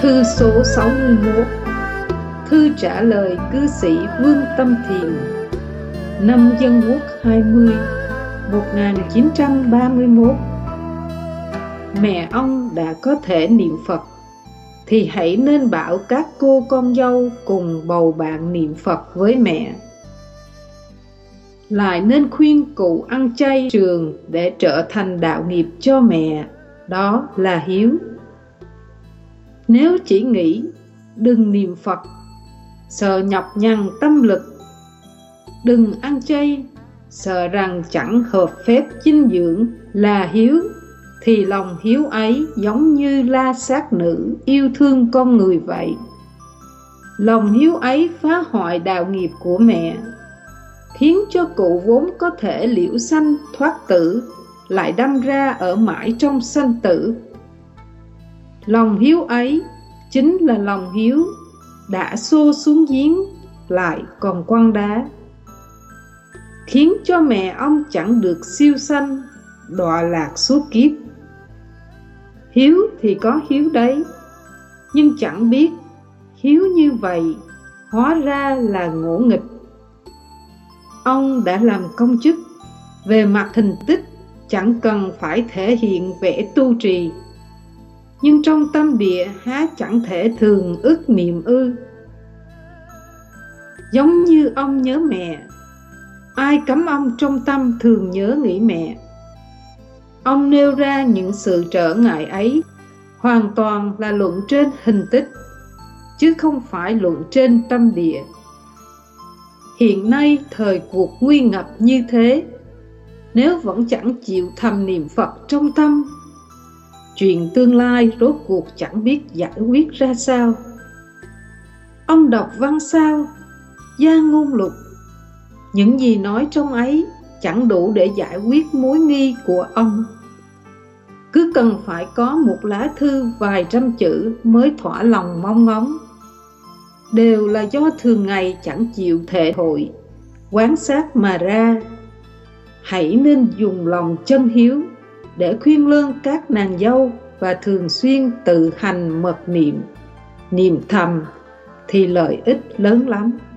Thư số 61. Thư trả lời cư sĩ Vương Tâm Thiền, năm Dân Quốc 20, 1931. Mẹ ông đã có thể niệm Phật, thì hãy nên bảo các cô con dâu cùng bầu bạn niệm Phật với mẹ. Lại nên khuyên cụ ăn chay trường để trở thành đạo nghiệp cho mẹ, đó là hiếu. Nếu chỉ nghĩ đừng niệm Phật, sợ nhọc nhằn tâm lực, đừng ăn chay, sợ rằng chẳng hợp phép dinh dưỡng là hiếu, thì lòng hiếu ấy giống như la sát nữ yêu thương con người vậy. Lòng hiếu ấy phá hoại đạo nghiệp của mẹ, khiến cho cụ vốn có thể liễu sanh thoát tử, lại đâm ra ở mãi trong sanh tử. Lòng hiếu ấy chính là lòng hiếu đã xô xuống giếng lại còn quăng đá, khiến cho mẹ ông chẳng được siêu sanh, đọa lạc suốt kiếp. Hiếu thì có hiếu đấy, nhưng chẳng biết hiếu như vậy hóa ra là ngỗ nghịch. Ông đã làm công chức, về mặt hình tích chẳng cần phải thể hiện vẻ tu trì, nhưng trong tâm địa há chẳng thể thường ức niệm ư? Giống như ông nhớ mẹ, ai cấm ông trong tâm thường nhớ nghĩ mẹ? Ông nêu ra những sự trở ngại ấy hoàn toàn là luận trên hình tích, chứ không phải luận trên tâm địa. Hiện nay thời cuộc nguy ngập như thế, nếu vẫn chẳng chịu thầm niệm Phật trong tâm, chuyện tương lai rốt cuộc chẳng biết giải quyết ra sao. Ông đọc văn sao, gia ngôn lục, những gì nói trong ấy chẳng đủ để giải quyết mối nghi của ông. Cứ cần phải có một lá thư vài trăm chữ mới thỏa lòng mong ngóng. Đều là do thường ngày chẳng chịu thể hội, quán sát mà ra. Hãy nên dùng lòng chân hiếu để khuyên lơn các nàng dâu, và thường xuyên tự hành mật niệm, niệm thầm thì lợi ích lớn lắm.